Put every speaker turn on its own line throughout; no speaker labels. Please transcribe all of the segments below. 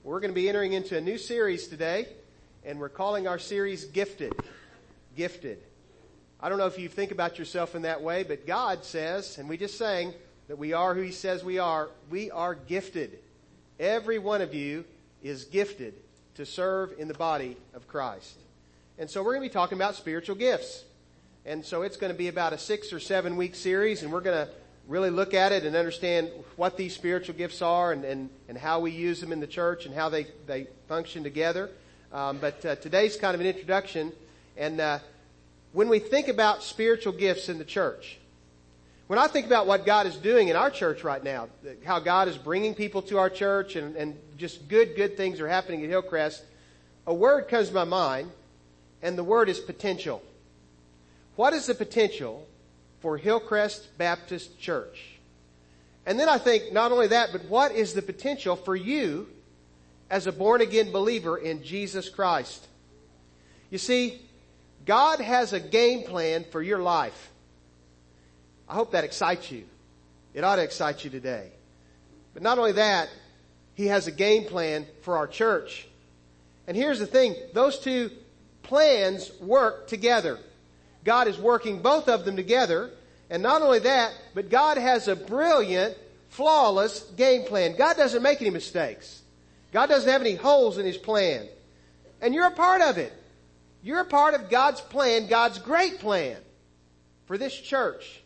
We're going to be entering into a new series today, and we're calling our series Gifted. Gifted. I don't know if you think about yourself in that way, but God says, and we just sang, that we are who He says we are. We are gifted. Every one of you is gifted to serve in the body of Christ. And so we're going to be talking about spiritual gifts. And so it's going to be about a 6 or 7 week series, and we're going to really look at it and understand what these spiritual gifts are and how we use them in the church and how they function together. But today's kind of an introduction. And when we think about spiritual gifts in the church, when I think about what God is doing in our church right now, how God is bringing people to our church and just good things are happening at Hillcrest, a word comes to my mind, and the word is potential. What is the potential for Hillcrest Baptist Church? And then I think not only that, but what is the potential for you as a born-again believer in Jesus Christ? You see, God has a game plan for your life. I hope that excites you. It ought to excite you today. But not only that, He has a game plan for our church. And here's the thing, those two plans work together. God is working both of them together. And not only that, but God has a brilliant, flawless game plan. God doesn't make any mistakes. God doesn't have any holes in His plan. And you're a part of it. You're a part of God's plan, God's great plan for this church.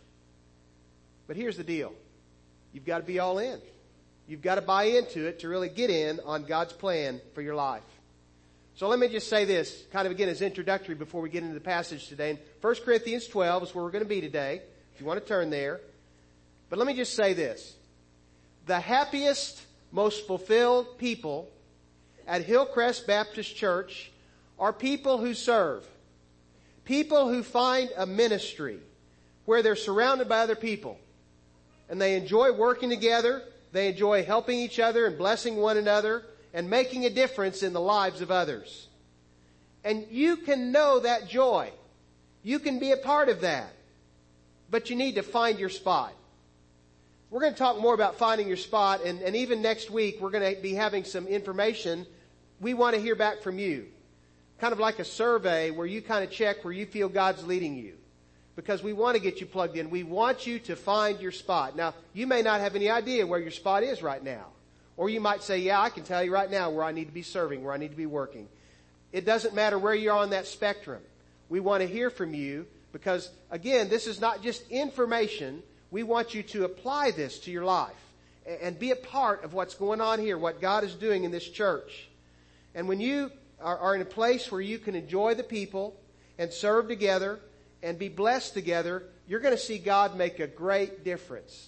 But here's the deal. You've got to be all in. You've got to buy into it to really get in on God's plan for your life. So let me just say this, kind of again as introductory before we get into the passage today. In 1 Corinthians 12 is where we're going to be today, if you want to turn there. But let me just say this. The happiest, most fulfilled people at Hillcrest Baptist Church are people who serve. People who find a ministry where they're surrounded by other people. And they enjoy working together. They enjoy helping each other and blessing one another and making a difference in the lives of others. And you can know that joy. You can be a part of that. But you need to find your spot. We're going to talk more about finding your spot, and even next week we're going to be having some information. We want to hear back from you. Kind of like a survey where you kind of check where you feel God's leading you. Because we want to get you plugged in. We want you to find your spot. Now, you may not have any idea where your spot is right now. Or you might say, yeah, I can tell you right now where I need to be serving, where I need to be working. It doesn't matter where you're on that spectrum. We want to hear from you because, again, this is not just information. We want you to apply this to your life and be a part of what's going on here, what God is doing in this church. And when you are in a place where you can enjoy the people and serve together and be blessed together, you're going to see God make a great difference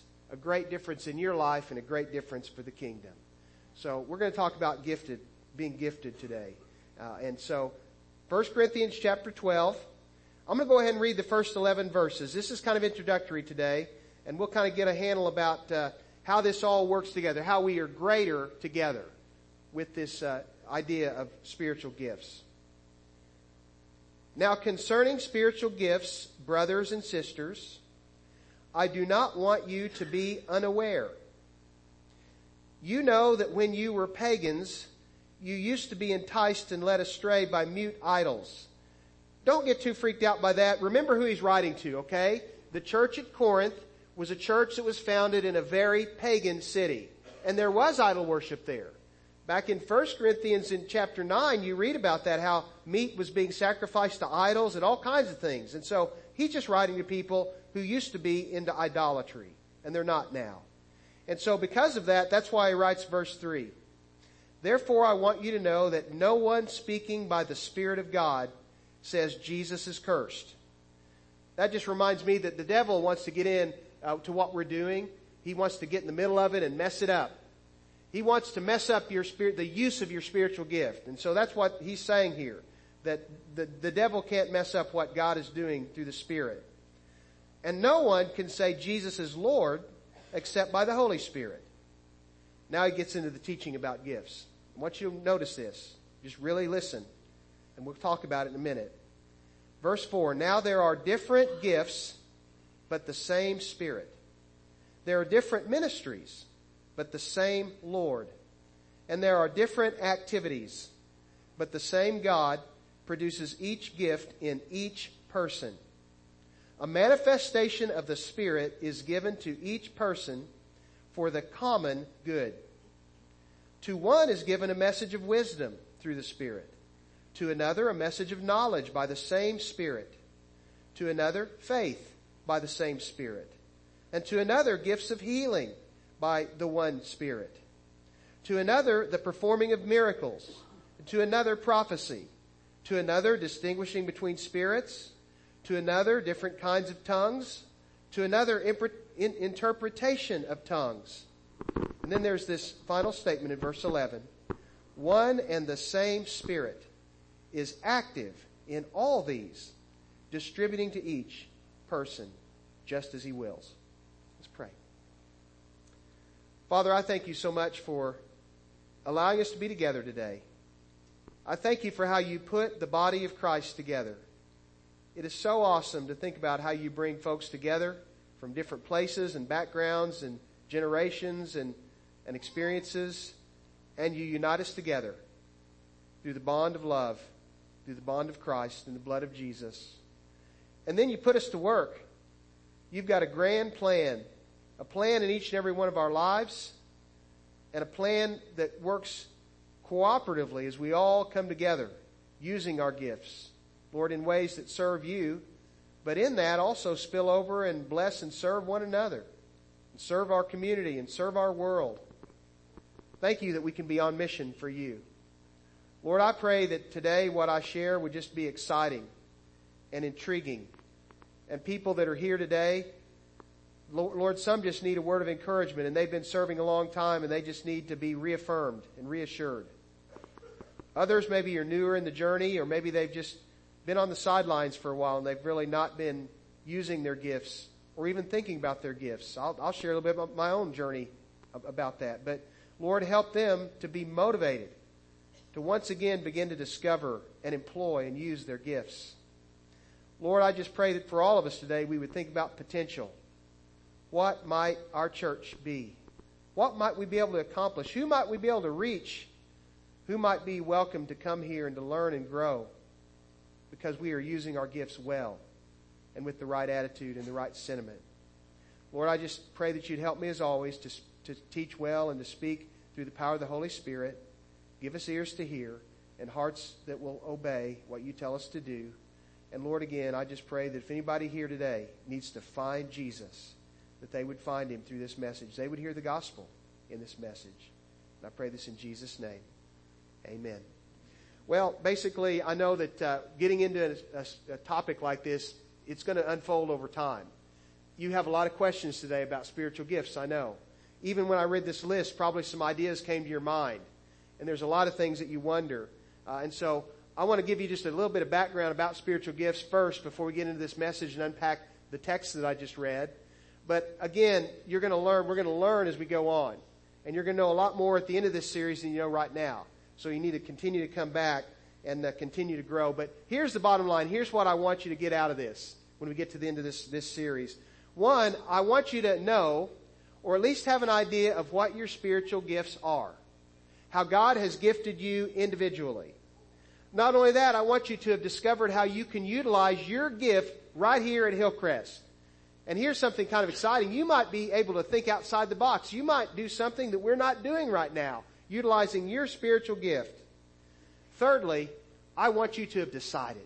in your life and a great difference for the kingdom. So we're going to talk about being gifted today. And so 1 Corinthians chapter 12, I'm going to go ahead and read the first 11 verses. This is kind of introductory today, and we'll kind of get a handle about how this all works together, how we are greater together with this idea of spiritual gifts. Now concerning spiritual gifts, brothers and sisters, I do not want you to be unaware. You know that when you were pagans, you used to be enticed and led astray by mute idols. Don't get too freaked out by that. Remember who he's writing to, okay? The church at Corinth was a church that was founded in a very pagan city. And there was idol worship there. Back in 1 Corinthians in chapter 9, you read about that, how meat was being sacrificed to idols and all kinds of things. And so he's just writing to people who used to be into idolatry, and they're not now. And so because of that, that's why he writes verse 3. Therefore I want you to know that no one speaking by the Spirit of God says Jesus is cursed. That just reminds me that the devil wants to get in to what we're doing. He wants to get in the middle of it and mess it up. He wants to mess up your spirit, the use of your spiritual gift. And so that's what he's saying here, that the devil can't mess up what God is doing through the Spirit. And no one can say Jesus is Lord except by the Holy Spirit. Now he gets into the teaching about gifts. I want you to notice this. Just really listen. And we'll talk about it in a minute. Verse 4, now there are different gifts, but the same Spirit. There are different ministries, but the same Lord. and there are different activities, but the same God produces each gift in each person. A manifestation of the Spirit is given to each person for the common good. To one is given a message of wisdom through the Spirit. To another, a message of knowledge by the same Spirit. To another, faith by the same Spirit. And to another, gifts of healing by the one Spirit. To another, the performing of miracles. To another, prophecy. To another, distinguishing between spirits. To another, different kinds of tongues. To another, interpretation of tongues. And then there's this final statement in verse 11. One and the same Spirit is active in all these, distributing to each person just as He wills. Let's pray. Father, I thank You so much for allowing us to be together today. I thank You for how You put the body of Christ together. It is so awesome to think about how You bring folks together from different places and backgrounds and generations and experiences, and You unite us together through the bond of love, through the bond of Christ and the blood of Jesus. And then You put us to work. You've got a grand plan, a plan in each and every one of our lives, and a plan that works cooperatively as we all come together using our gifts, Lord, in ways that serve You, but in that also spill over and bless and serve one another, and serve our community and serve our world. Thank You that we can be on mission for You. Lord, I pray that today what I share would just be exciting and intriguing. And people that are here today, Lord, some just need a word of encouragement, and they've been serving a long time, and they just need to be reaffirmed and reassured. Others, maybe you're newer in the journey, or maybe they've just been on the sidelines for a while, and they've really not been using their gifts or even thinking about their gifts. I'll share a little bit about my own journey about that. But Lord, help them to be motivated to once again begin to discover and employ and use their gifts. Lord, I just pray that for all of us today, we would think about potential. What might our church be? What might we be able to accomplish? Who might we be able to reach? Who might be welcome to come here and to learn and grow because we are using our gifts well and with the right attitude and the right sentiment? Lord, I just pray that You'd help me as always to teach well and to speak through the power of the Holy Spirit. Give us ears to hear and hearts that will obey what You tell us to do. And Lord, again, I just pray that if anybody here today needs to find Jesus, that they would find Him through this message. They would hear the gospel in this message. And I pray this in Jesus' name. Amen. Well, basically, I know that getting into a topic like this, it's going to unfold over time. You have a lot of questions today about spiritual gifts, I know. Even when I read this list, probably some ideas came to your mind. And there's a lot of things that you wonder. And so I want to give you just a little bit of background about spiritual gifts first before we get into this message and unpack the text that I just read. But again, we're going to learn as we go on. And you're going to know a lot more at the end of this series than you know right now. So you need to continue to come back and continue to grow. But here's the bottom line. Here's what I want you to get out of this when we get to the end of this series. One, I want you to know, or at least have an idea of what your spiritual gifts are. How God has gifted you individually. Not only that, I want you to have discovered how you can utilize your gift right here at Hillcrest. And here's something kind of exciting. You might be able to think outside the box. You might do something that we're not doing right now, utilizing your spiritual gift. Thirdly, I want you to have decided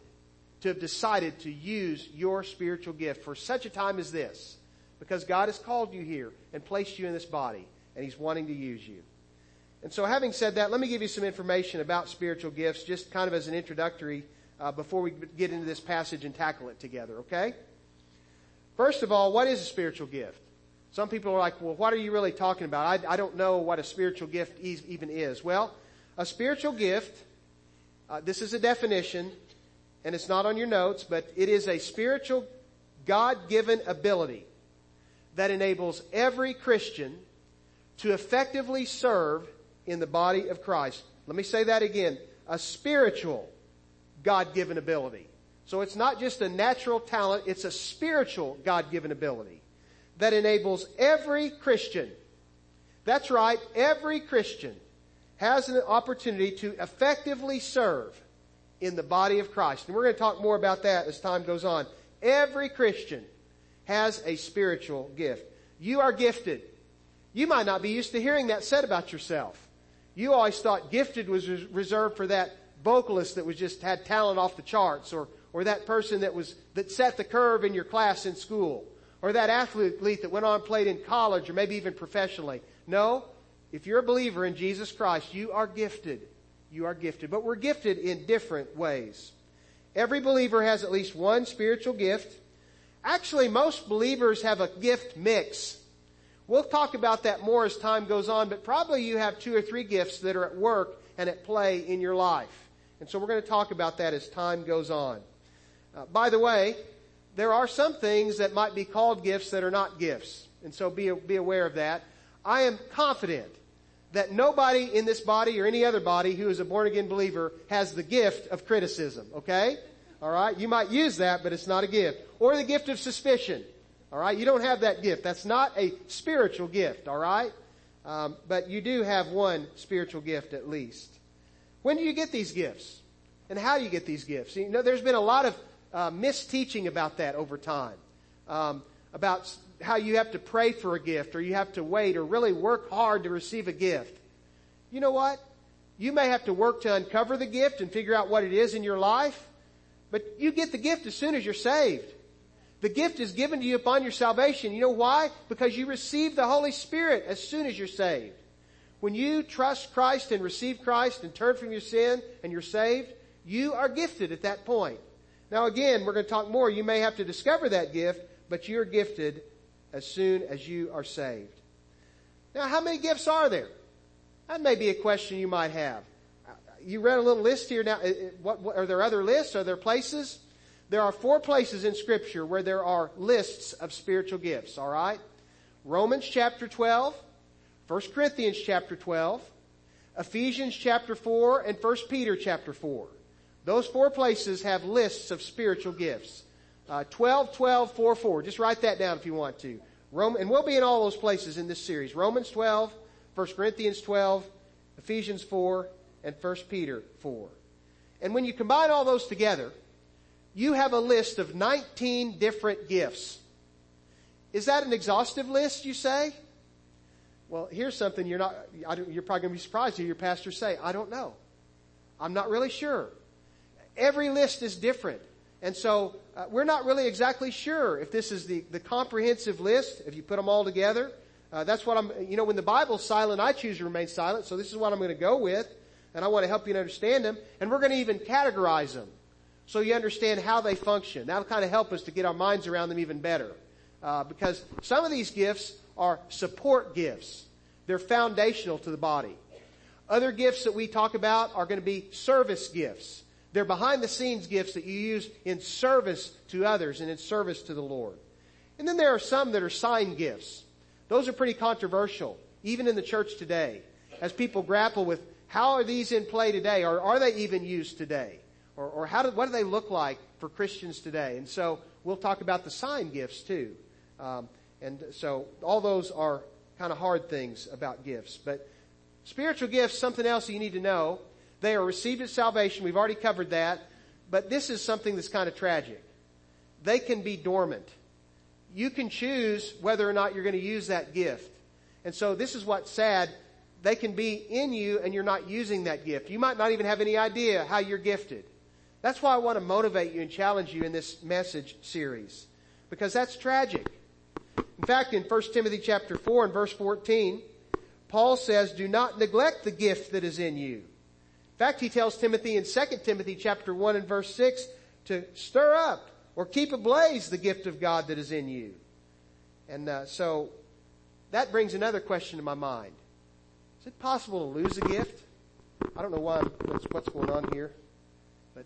to use your spiritual gift for such a time as this, because God has called you here and placed you in this body, and He's wanting to use you. And so having said that, let me give you some information about spiritual gifts, just kind of as an introductory, before we get into this passage and tackle it together, okay? First of all, what is a spiritual gift? Some people are like, well, what are you really talking about? I don't know what a spiritual gift even is. Well, a spiritual gift, this is a definition, and it's not on your notes, but it is a spiritual, God-given ability that enables every Christian to effectively serve in the body of Christ. Let me say that again. A spiritual, God-given ability. So it's not just a natural talent, it's a spiritual God-given ability that enables every Christian, that's right, every Christian, has an opportunity to effectively serve in the body of Christ. And we're going to talk more about that as time goes on. Every Christian has a spiritual gift. You are gifted. You might not be used to hearing that said about yourself. You always thought gifted was reserved for that vocalist that was just had talent off the charts, or that person that set the curve in your class in school, or that athlete that went on and played in college or maybe even professionally. No, if you're a believer in Jesus Christ, you are gifted. You are gifted. But we're gifted in different ways. Every believer has at least one spiritual gift. Actually, most believers have a gift mix. We'll talk about that more as time goes on, but probably you have 2 or 3 gifts that are at work and at play in your life. And so we're going to talk about that as time goes on. By the way, there are some things that might be called gifts that are not gifts. And so be aware of that. I am confident that nobody in this body or any other body who is a born-again believer has the gift of criticism, okay? All right? You might use that, but it's not a gift. Or the gift of suspicion. All right? You don't have that gift. That's not a spiritual gift, all right? But you do have one spiritual gift at least. When do you get these gifts? And how do you get these gifts? You know, there's been a lot of misteaching about that over time. About how you have to pray for a gift, or you have to wait, or really work hard to receive a gift. You know what? You may have to work to uncover the gift and figure out what it is in your life, but you get the gift as soon as you're saved. The gift is given to you upon your salvation. You know why? Because you receive the Holy Spirit as soon as you're saved. When you trust Christ and receive Christ and turn from your sin and you're saved, you are gifted at that point. Now again, we're going to talk more. You may have to discover that gift, but you're gifted as soon as you are saved. Now, how many gifts are there? That may be a question you might have. You read a little list here. Now, are there other lists? Are there places? There are 4 places in Scripture where there are lists of spiritual gifts, all right? Romans chapter 12, 1 Corinthians chapter 12, Ephesians chapter 4, and 1 Peter chapter 4. Those 4 places have lists of spiritual gifts. 12, 12, 4, 4. Just write that down if you want to. And we'll be in all those places in this series. Romans 12, 1 Corinthians 12, Ephesians 4, and 1 Peter 4. And when you combine all those together, you have a list of 19 different gifts. Is that an exhaustive list, you say? Well, here's something you're probably going to be surprised to hear your pastor say, I don't know. I'm not really sure. Every list is different. And so we're not really exactly sure if this is the comprehensive list, if you put them all together. That's what when the Bible's silent, I choose to remain silent. So this is what I'm going to go with. And I want to help you understand them. And we're going to even categorize them so you understand how they function. That'll kind of help us to get our minds around them even better. Because some of these gifts are support gifts. They're foundational to the body. Other gifts that we talk about are going to be service gifts. They're behind-the-scenes gifts that you use in service to others and in service to the Lord. And then there are some that are sign gifts. Those are pretty controversial, even in the church today, as people grapple with how are these in play today, or are they even used today? Or what do they look like for Christians today? And so we'll talk about the sign gifts too. And so all those are kind of hard things about gifts. But spiritual gifts, something else you need to know. They are received at salvation. We've already covered that. But this is something that's kind of tragic. They can be dormant. You can choose whether or not you're going to use that gift. And so this is what's sad. They can be in you and you're not using that gift. You might not even have any idea how you're gifted. That's why I want to motivate you and challenge you in this message series. Because that's tragic. In fact, in 1 Timothy chapter 4 and verse 14, Paul says, do not neglect the gift that is in you. In fact, he tells Timothy in 2 Timothy chapter 1 and verse 6 to stir up or keep ablaze the gift of God that is in you. And so that brings another question to my mind. Is it possible to lose a gift? I don't know what's going on here, but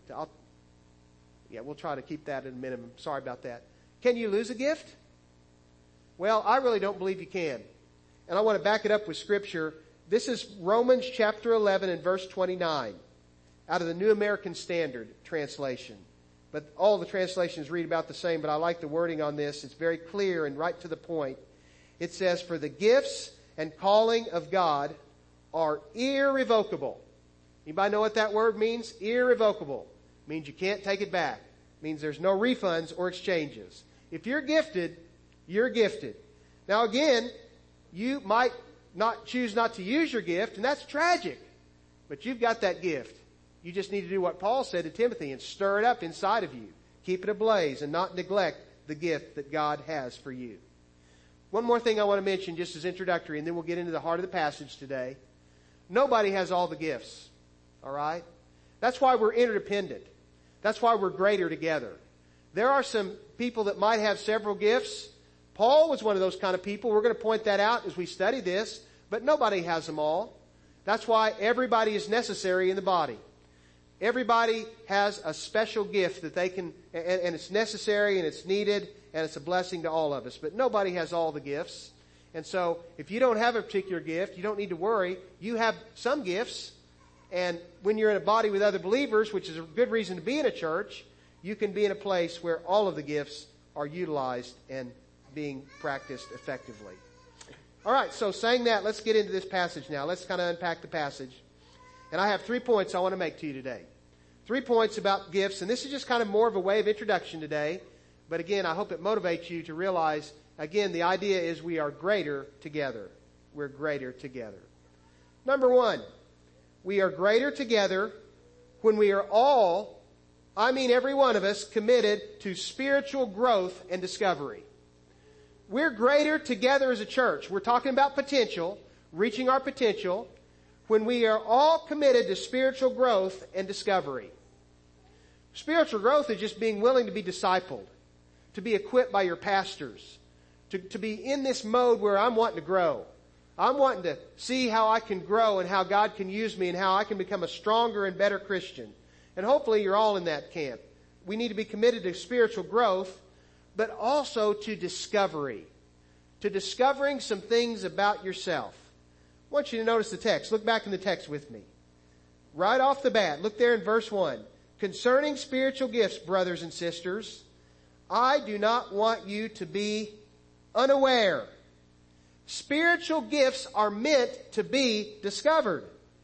we'll try to keep that at a minimum. Sorry about that. Can you lose a gift? Well, I really don't believe you can. And I want to back it up with Scripture. This is Romans chapter 11 and verse 29 out of the New American Standard translation. But all the translations read about the same, but I like the wording on this. It's very clear and right to the point. It says, for the gifts and calling of God are irrevocable. Anybody know what that word means? Irrevocable. Means you can't take it back. Means there's no refunds or exchanges. If you're gifted, you're gifted. Now again, you might not choose not to use your gift, and that's tragic. But you've got that gift. You just need to do what Paul said to Timothy and stir it up inside of you. Keep it ablaze and not neglect the gift that God has for you. One more thing I want to mention just as introductory, and then we'll get into the heart of the passage today. Nobody has all the gifts. All right? That's why we're interdependent. That's why we're greater together. There are some people that might have several gifts. Paul was one of those kind of people. We're going to point that out as we study this. But nobody has them all. That's why everybody is necessary in the body. Everybody has a special gift that they can, and it's necessary and it's needed and it's a blessing to all of us. But nobody has all the gifts. And so if you don't have a particular gift, you don't need to worry. You have some gifts. And when you're in a body with other believers, which is a good reason to be in a church, you can be in a place where all of the gifts are utilized and being practiced effectively. All right, so saying that, let's get into this passage now. Let's kind of unpack the passage. And I have 3 points I want to make to you today. 3 points about gifts, and this is just kind of more of a way of introduction today. But again, I hope it motivates you to realize, again, the idea is we are greater together. We're greater together. Number 1, we are greater together when we are all, I mean every one of us, committed to spiritual growth and discovery. We're greater together as a church. We're talking about potential, reaching our potential, when we are all committed to spiritual growth and discovery. Spiritual growth is just being willing to be discipled, to be equipped by your pastors, to be in this mode where I'm wanting to grow. I'm wanting to see how I can grow and how God can use me and how I can become a stronger and better Christian. And hopefully you're all in that camp. We need to be committed to spiritual growth, but also to discovery, to discovering some things about yourself. I want you to notice the text. Look back in the text with me. Right off the bat, look there in verse 1. Concerning spiritual gifts, brothers and sisters, I do not want you to be unaware. Spiritual gifts are meant to be discovered.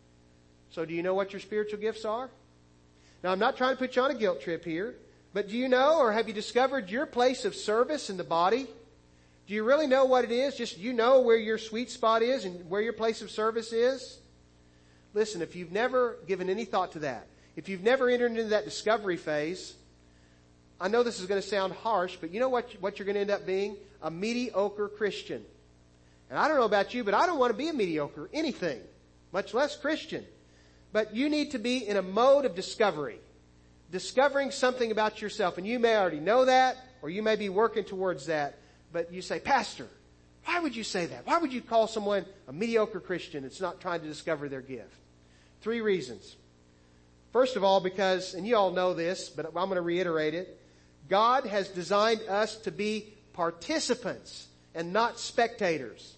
So do you know what your spiritual gifts are? Now, I'm not trying to put you on a guilt trip here, but do you know or have you discovered your place of service in the body? Do you really know what it is? Just you know where your sweet spot is and where your place of service is? Listen, if you've never given any thought to that, if you've never entered into that discovery phase, I know this is going to sound harsh, but you know what you're going to end up being? A mediocre Christian. And I don't know about you, but I don't want to be a mediocre anything, much less Christian. But you need to be in a mode of discovery, discovering something about yourself. And you may already know that, or you may be working towards that. But you say, Pastor, why would you say that? Why would you call someone a mediocre Christian that's not trying to discover their gift? 3 reasons. First of all, because, and you all know this, but I'm going to reiterate it, God has designed us to be participants and not spectators.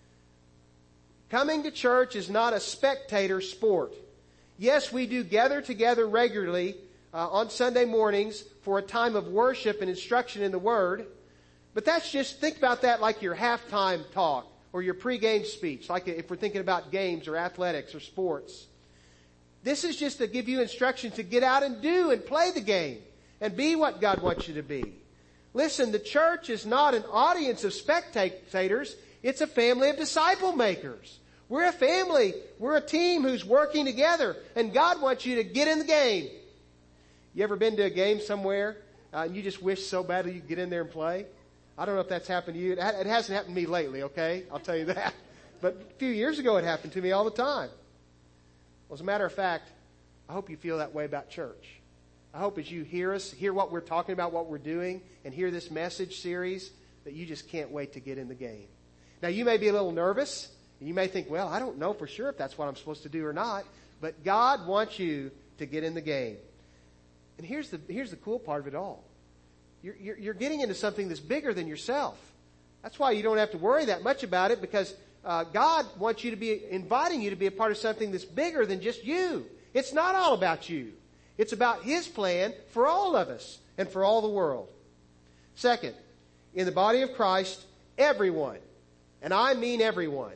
Coming to church is not a spectator sport. Yes, we do gather together regularly on Sunday mornings for a time of worship and instruction in the Word. But that's just, think about that like your halftime talk or your pregame speech, like if we're thinking about games or athletics or sports. This is just to give you instruction to get out and do and play the game and be what God wants you to be. Listen, the church is not an audience of spectators. It's a family of disciple makers. We're a family. We're a team who's working together, and God wants you to get in the game. You ever been to a game somewhere and you just wish so badly you could get in there and play? I don't know if that's happened to you. It hasn't happened to me lately, okay? I'll tell you that. But a few years ago it happened to me all the time. Well, as a matter of fact, I hope you feel that way about church. I hope as you hear us, hear what we're talking about, what we're doing, and hear this message series, that you just can't wait to get in the game. Now, you may be a little nervous, and you may think, well, I don't know for sure if that's what I'm supposed to do or not, but God wants you to get in the game. And here's the cool part of it all. You're getting into something that's bigger than yourself. That's why you don't have to worry that much about it, because God wants you to be inviting you to be a part of something that's bigger than just you. It's not all about you. It's about His plan for all of us and for all the world. Second, in the body of Christ, everyone, and I mean everyone,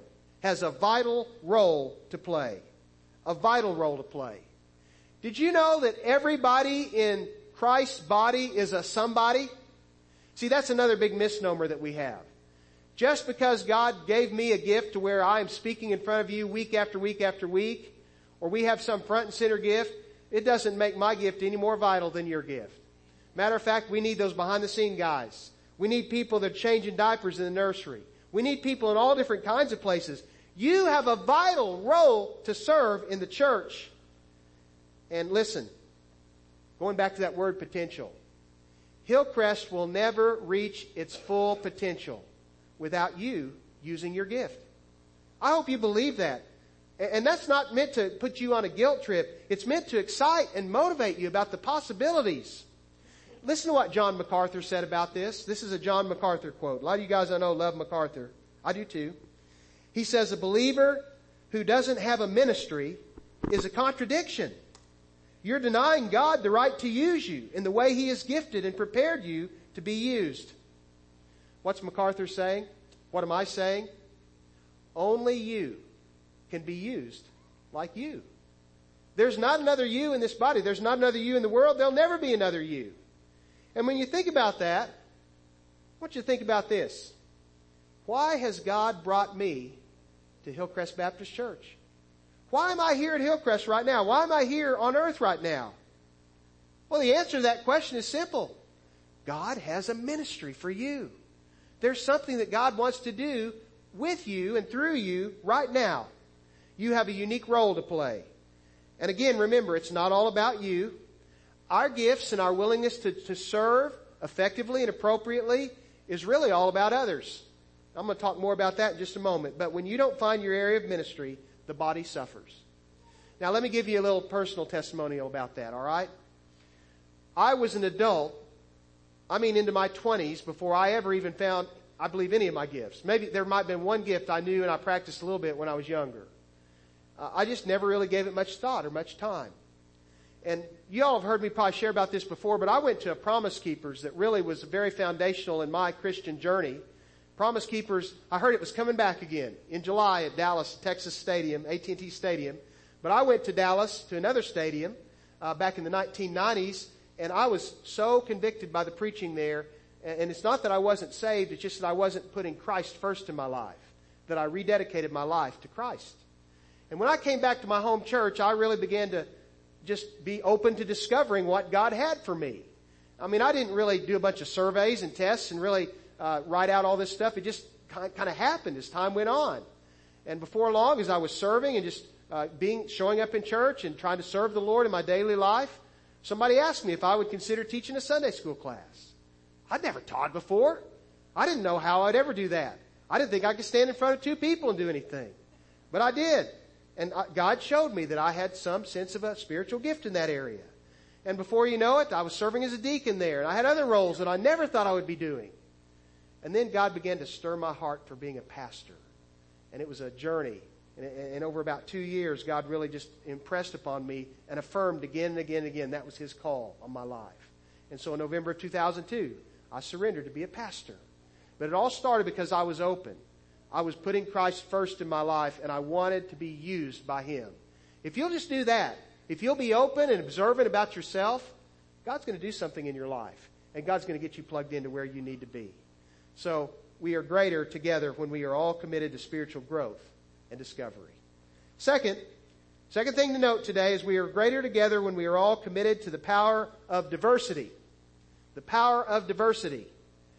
has a vital role to play. A vital role to play. Did you know that everybody in Christ's body is a somebody? See, that's another big misnomer that we have. Just because God gave me a gift to where I am speaking in front of you week after week after week, or we have some front and center gift, it doesn't make my gift any more vital than your gift. Matter of fact, we need those behind the scene guys. We need people that are changing diapers in the nursery. We need people in all different kinds of places. You have a vital role to serve in the church. And listen, going back to that word potential, Hillcrest will never reach its full potential without you using your gift. I hope you believe that. And that's not meant to put you on a guilt trip. It's meant to excite and motivate you about the possibilities. Listen to what John MacArthur said about this. This is a John MacArthur quote. A lot of you guys I know love MacArthur. I do too. He says, a believer who doesn't have a ministry is a contradiction. You're denying God the right to use you in the way He has gifted and prepared you to be used. What's MacArthur saying? What am I saying? Only you can be used like you. There's not another you in this body. There's not another you in the world. There'll never be another you. And when you think about that, I want you to think about this. Why has God brought me to Hillcrest Baptist Church? Why am I here at Hillcrest right now? Why am I here on earth right now? Well, the answer to that question is simple. God has a ministry for you. There's something that God wants to do with you and through you right now. You have a unique role to play. And again, remember, it's not all about you. Our gifts and our willingness to serve effectively and appropriately is really all about others. I'm going to talk more about that in just a moment. But when you don't find your area of ministry, the body suffers. Now, let me give you a little personal testimonial about that, all right? I was an adult, into my 20s, before I ever even found, I believe, any of my gifts. Maybe there might have been one gift I knew and I practiced a little bit when I was younger. I just never really gave it much thought or much time. And you all have heard me probably share about this before, but I went to a Promise Keepers that really was very foundational in my Christian journey. Promise Keepers, I heard it was coming back again in July at Dallas, Texas Stadium, AT&T Stadium. But I went to Dallas to another stadium back in the 1990s, and I was so convicted by the preaching there. And it's not that I wasn't saved, it's just that I wasn't putting Christ first in my life, that I rededicated my life to Christ. And when I came back to my home church, I really began to just be open to discovering what God had for me. I didn't really do a bunch of surveys and tests and really write out all this stuff. It just kind of happened as time went on. And before long, as I was serving and just showing up in church and trying to serve the Lord in my daily life, somebody asked me if I would consider teaching a Sunday school class. I'd never taught before. I didn't know how I'd ever do that. I didn't think I could stand in front of two people and do anything. But I did. And God showed me that I had some sense of a spiritual gift in that area. And before you know it, I was serving as a deacon there. And I had other roles that I never thought I would be doing. And then God began to stir my heart for being a pastor. And it was a journey. And over about 2 years, God really just impressed upon me and affirmed again and again and again that was His call on my life. And so in November of 2002, I surrendered to be a pastor. But it all started because I was open. I was putting Christ first in my life, and I wanted to be used by Him. If you'll just do that, if you'll be open and observant about yourself, God's going to do something in your life. And God's going to get you plugged into where you need to be. So we are greater together when we are all committed to spiritual growth and discovery. Second thing to note today is we are greater together when we are all committed to the power of diversity. The power of diversity.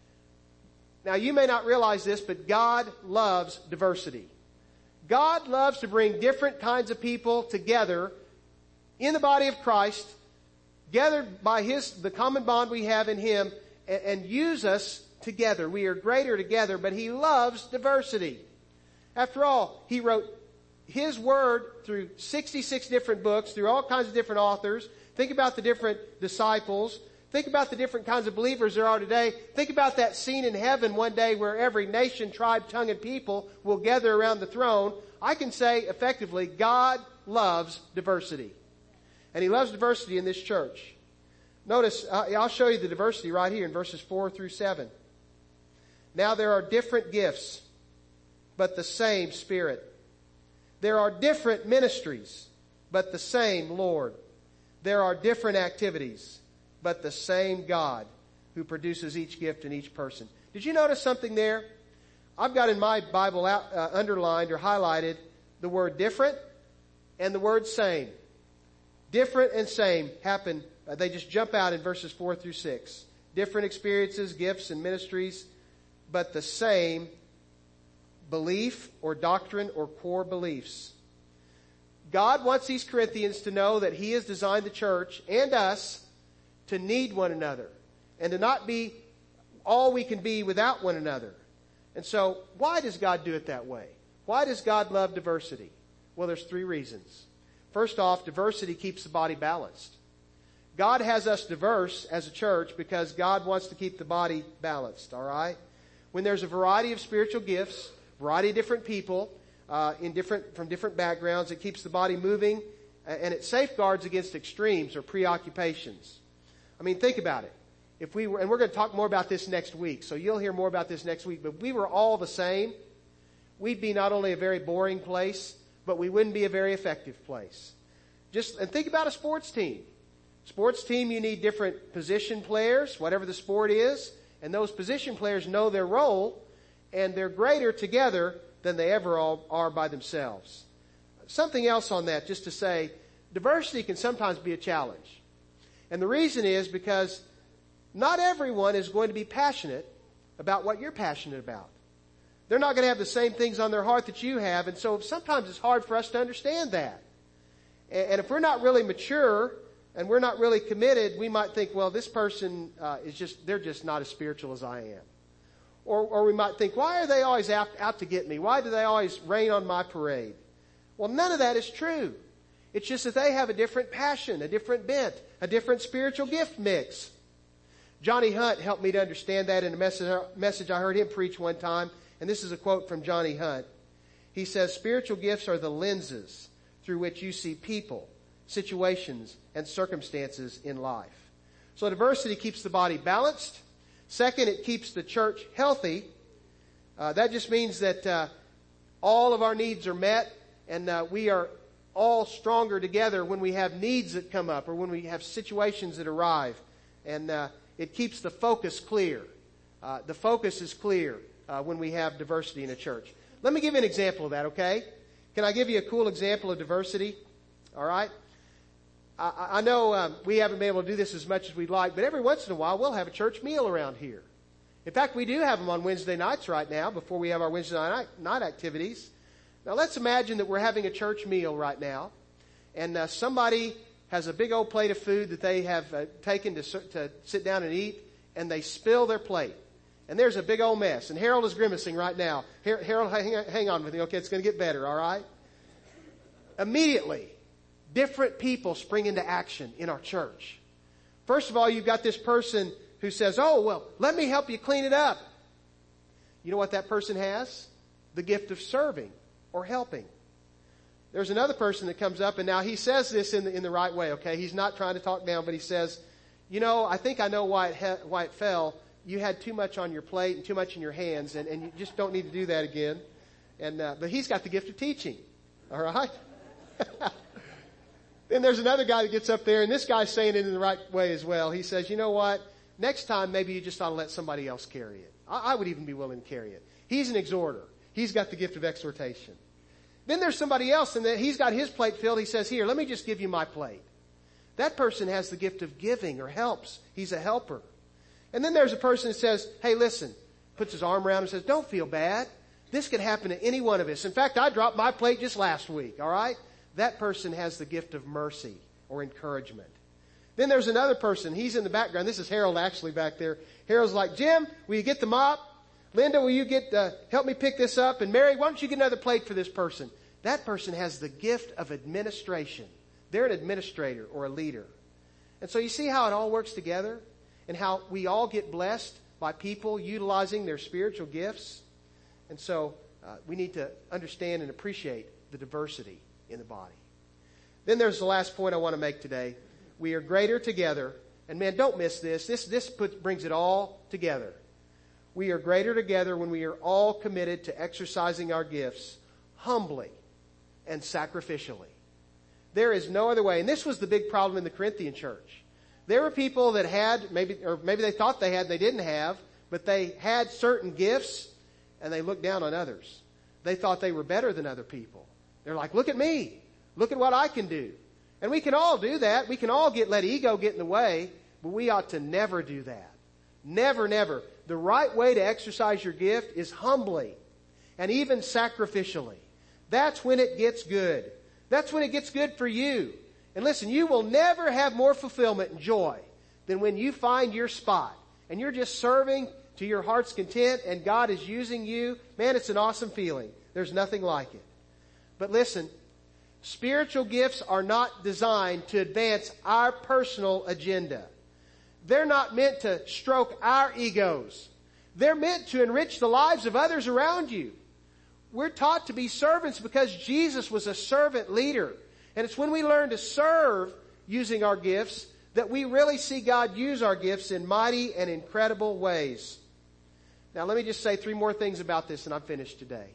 Now, you may not realize this, but God loves diversity. God loves to bring different kinds of people together in the body of Christ, gathered by the common bond we have in Him, and use us together. We are greater together, but He loves diversity. After all, He wrote His Word through 66 different books, through all kinds of different authors. Think about the different disciples. Think about the different kinds of believers there are today. Think about that scene in heaven one day where every nation, tribe, tongue, and people will gather around the throne. I can say effectively, God loves diversity. And He loves diversity in this church. Notice, I'll show you the diversity right here in verses 4 through 7. Now there are different gifts, but the same Spirit. There are different ministries, but the same Lord. There are different activities, but the same God who produces each gift in each person. Did you notice something there? I've got in my Bible underlined or highlighted the word different and the word same. Different and same happen. They just jump out in verses 4 through 6. Different experiences, gifts, and ministries, but the same belief or doctrine or core beliefs. God wants these Corinthians to know that He has designed the church and us to need one another and to not be all we can be without one another. And so, why does God do it that way? Why does God love diversity? Well, there's 3 reasons. First off, diversity keeps the body balanced. God has us diverse as a church because God wants to keep the body balanced, all right? When there's a variety of spiritual gifts, variety of different people, from different backgrounds, it keeps the body moving, and it safeguards against extremes or preoccupations. I mean, think about it. If we were, and we're going to talk more about this next week, so you'll hear more about this next week, but if we were all the same, we'd be not only a very boring place, but we wouldn't be a very effective place. And think about a sports team. Sports team, you need different position players, whatever the sport is, and those position players know their role, and they're greater together than they ever all are by themselves. Something else on that, just to say, diversity can sometimes be a challenge. And the reason is because not everyone is going to be passionate about what you're passionate about. They're not going to have the same things on their heart that you have, and so sometimes it's hard for us to understand that. And if we're not really mature and we're not really committed, we might think, well, this person they're just not as spiritual as I am. Or we might think, why are they always out to get me? Why do they always rain on my parade? Well, none of that is true. It's just that they have a different passion, a different bent, a different spiritual gift mix. Johnny Hunt helped me to understand that in a message I heard him preach one time. And this is a quote from Johnny Hunt. He says, spiritual gifts are the lenses through which you see people, situations, and circumstances in life. So diversity keeps the body balanced. Second, it keeps the church healthy. That just means that all of our needs are met, and we are all stronger together when we have needs that come up or when we have situations that arrive. And it keeps the focus clear. The focus is clear when we have diversity in a church. Let me give you an example of that, okay? Can I give you a cool example of diversity? All right? I know we haven't been able to do this as much as we'd like, but every once in a while we'll have a church meal around here. In fact, we do have them on Wednesday nights right now before we have our Wednesday night activities. Now let's imagine that we're having a church meal right now, and somebody has a big old plate of food that they have taken to sit down and eat, and they spill their plate. And there's a big old mess. And Harold is grimacing right now. Harold, hang on with me. Okay, it's going to get better, all right? Immediately, different people spring into action in our church. First of all, you've got this person who says, oh, well, let me help you clean it up. You know what that person has? The gift of serving or helping. There's another person that comes up, and now he says this in the right way, okay? He's not trying to talk down, but he says, you know, I think I know why it fell. You had too much on your plate and too much in your hands, and you just don't need to do that again. But he's got the gift of teaching, all right? Then there's another guy that gets up there, and this guy's saying it in the right way as well. He says, you know what? Next time, maybe you just ought to let somebody else carry it. I would even be willing to carry it. He's an exhorter. He's got the gift of exhortation. Then there's somebody else, and he's got his plate filled. He says, here, let me just give you my plate. That person has the gift of giving or helps. He's a helper. And then there's a person that says, hey, listen, puts his arm around him and says, don't feel bad. This could happen to any one of us. In fact, I dropped my plate just last week, all right? That person has the gift of mercy or encouragement. Then there's another person. He's in the background. This is Harold actually back there. Harold's like, Jim, will you get the mop? Linda, will you help me pick this up? And Mary, why don't you get another plate for this person? That person has the gift of administration. They're an administrator or a leader. And so you see how it all works together and how we all get blessed by people utilizing their spiritual gifts. And so we need to understand and appreciate the diversity in the body. Then there's the last point I want to make today. We are greater together. And man, don't miss this. This brings it all together. We are greater together when we are all committed to exercising our gifts humbly and sacrificially. There is no other way. And this was the big problem in the Corinthian church. There were people that had, maybe they thought they had, they didn't have, but they had certain gifts and they looked down on others. They thought they were better than other people. They're like, look at me. Look at what I can do. And we can all do that. We can all let ego get in the way, but we ought to never do that. Never, never. The right way to exercise your gift is humbly and even sacrificially. That's when it gets good. That's when it gets good for you. And listen, you will never have more fulfillment and joy than when you find your spot and you're just serving to your heart's content and God is using you. Man, it's an awesome feeling. There's nothing like it. But listen, spiritual gifts are not designed to advance our personal agenda. They're not meant to stroke our egos. They're meant to enrich the lives of others around you. We're taught to be servants because Jesus was a servant leader. And it's when we learn to serve using our gifts that we really see God use our gifts in mighty and incredible ways. Now let me just say 3 more things about this and I'm finished today.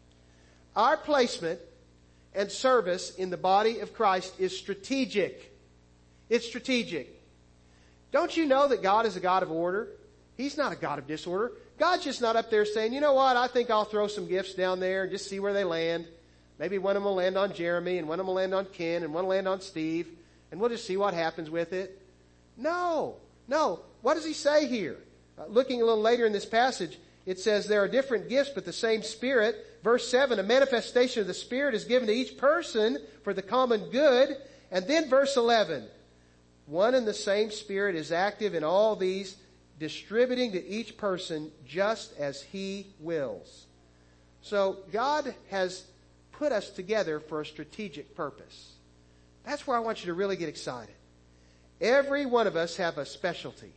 Our placement and service in the body of Christ is strategic. It's strategic. Don't you know that God is a God of order? He's not a God of disorder. God's just not up there saying, you know what, I think I'll throw some gifts down there and just see where they land. Maybe one of them will land on Jeremy and one of them will land on Ken and one will land on Steve and we'll just see what happens with it. No. What does he say here? Looking a little later in this passage, it says there are different gifts but the same Spirit. Verse 7, a manifestation of the Spirit is given to each person for the common good. And then verse 11, one and the same Spirit is active in all these, distributing to each person just as He wills. So God has put us together for a strategic purpose. That's where I want you to really get excited. Every one of us have a specialty.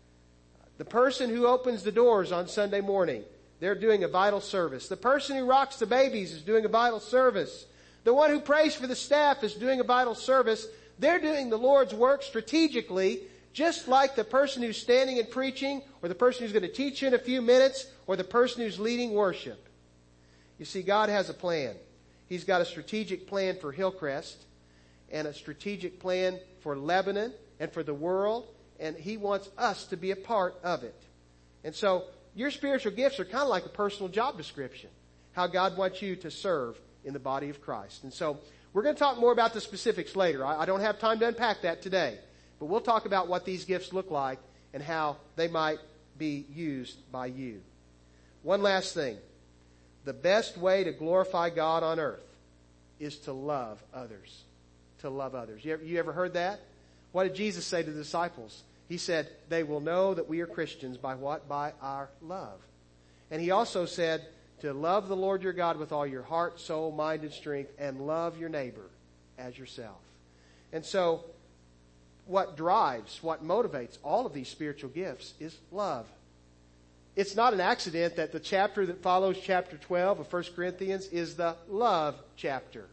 The person who opens the doors on Sunday morning, they're doing a vital service. The person who rocks the babies is doing a vital service. The one who prays for the staff is doing a vital service. They're doing the Lord's work strategically, just like the person who's standing and preaching, or the person who's going to teach you in a few minutes, or the person who's leading worship. You see, God has a plan. He's got a strategic plan for Hillcrest, and a strategic plan for Lebanon, and for the world, and He wants us to be a part of it. And so, your spiritual gifts are kind of like a personal job description. How God wants you to serve in the body of Christ. And so, we're going to talk more about the specifics later. I don't have time to unpack that today. But we'll talk about what these gifts look like and how they might be used by you. One last thing. The best way to glorify God on earth is to love others. To love others. You ever heard that? What did Jesus say to the disciples? He said, they will know that we are Christians by what? By our love. And He also said to love the Lord your God with all your heart, soul, mind, and strength, and love your neighbor as yourself. And so, what drives, what motivates all of these spiritual gifts is love. It's not an accident that the chapter that follows chapter 12 of 1 Corinthians is the love chapter.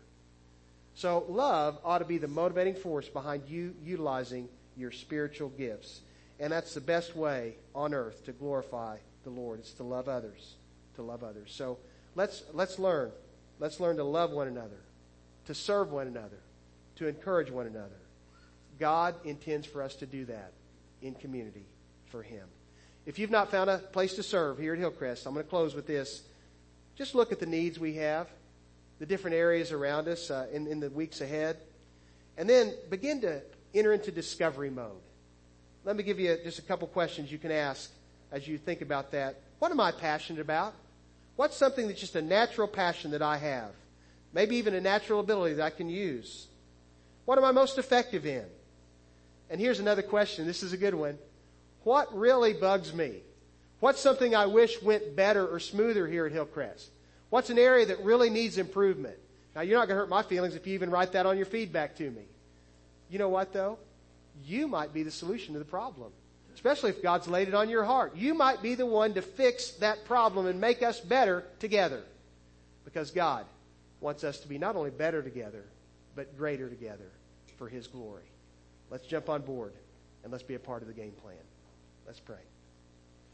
So love ought to be the motivating force behind you utilizing your spiritual gifts. And that's the best way on earth to glorify the Lord. It's to love others. To love others. So let's learn. Let's learn to love one another, to serve one another, to encourage one another. God intends for us to do that in community for Him. If you've not found a place to serve here at Hillcrest, I'm going to close with this. Just look at the needs we have, the different areas around us in the weeks ahead, and then begin to enter into discovery mode. Let me give you just a couple questions you can ask as you think about that. What am I passionate about? What's something that's just a natural passion that I have? Maybe even a natural ability that I can use. What am I most effective in? And here's another question. This is a good one. What really bugs me? What's something I wish went better or smoother here at Hillcrest? What's an area that really needs improvement? Now, you're not going to hurt my feelings if you even write that on your feedback to me. You know what, though? You might be the solution to the problem, especially if God's laid it on your heart. You might be the one to fix that problem and make us better together, because God wants us to be not only better together, but greater together for His glory. Let's jump on board and let's be a part of the game plan. Let's pray.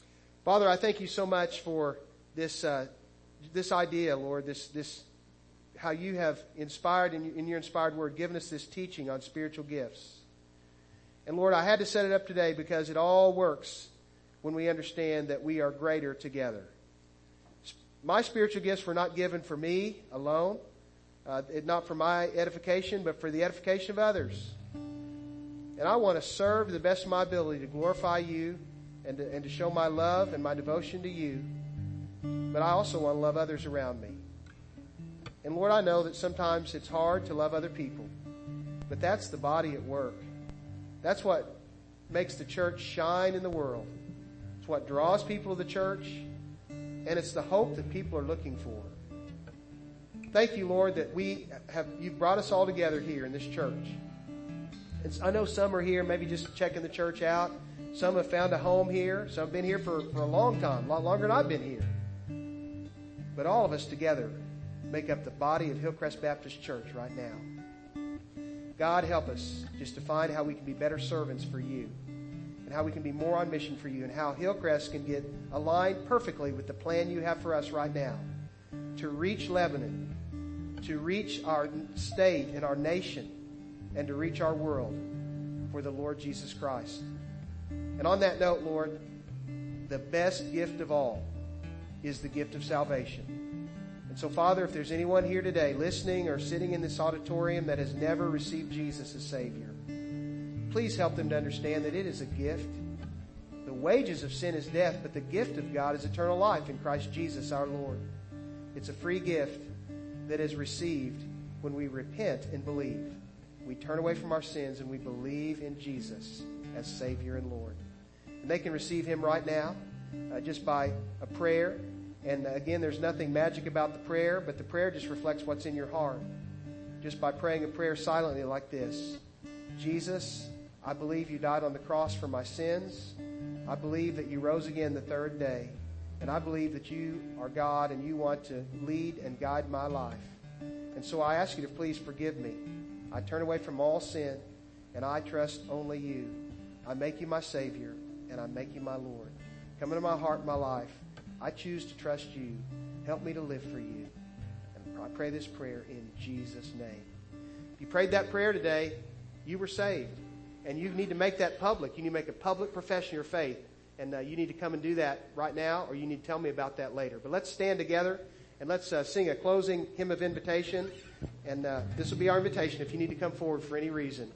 Father, I thank You so much for this idea, Lord, this how you have inspired, in your inspired word, given us this teaching on spiritual gifts. And Lord, I had to set it up today because it all works when we understand that we are greater together. My spiritual gifts were not given for me alone, not for my edification, but for the edification of others. And I want to serve to the best of my ability to glorify you and to show my love and my devotion to you. But I also want to love others around me. And Lord, I know that sometimes it's hard to love other people, but that's the body at work. That's what makes the church shine in the world. It's what draws people to the church, and it's the hope that people are looking for. Thank you, Lord, that you've brought us all together here in this church. And I know some are here maybe just checking the church out. Some have found a home here. Some have been here for a long time, a lot longer than I've been here. But all of us together make up the body of Hillcrest Baptist Church right now. God, help us just to find how we can be better servants for you and how we can be more on mission for you and how Hillcrest can get aligned perfectly with the plan you have for us right now to reach Lebanon, to reach our state and our nation, and to reach our world for the Lord Jesus Christ. And on that note, Lord, the best gift of all is the gift of salvation. And so, Father, if there's anyone here today listening or sitting in this auditorium that has never received Jesus as Savior, please help them to understand that it is a gift. The wages of sin is death, but the gift of God is eternal life in Christ Jesus our Lord. It's a free gift that is received when we repent and believe. We turn away from our sins and we believe in Jesus as Savior and Lord. And they can receive Him right now just by a prayer. And again, there's nothing magic about the prayer, but the prayer just reflects what's in your heart. Just by praying a prayer silently like this. Jesus, I believe you died on the cross for my sins. I believe that you rose again the third day. And I believe that you are God and you want to lead and guide my life. And so I ask you to please forgive me. I turn away from all sin and I trust only you. I make you my Savior and I make you my Lord. Come into my heart and my life. I choose to trust you. Help me to live for you. And I pray this prayer in Jesus' name. If you prayed that prayer today, you were saved. And you need to make that public. You need to make a public profession of your faith. And you need to come and do that right now, or you need to tell me about that later. But let's stand together and let's sing a closing hymn of invitation. And this will be our invitation if you need to come forward for any reason.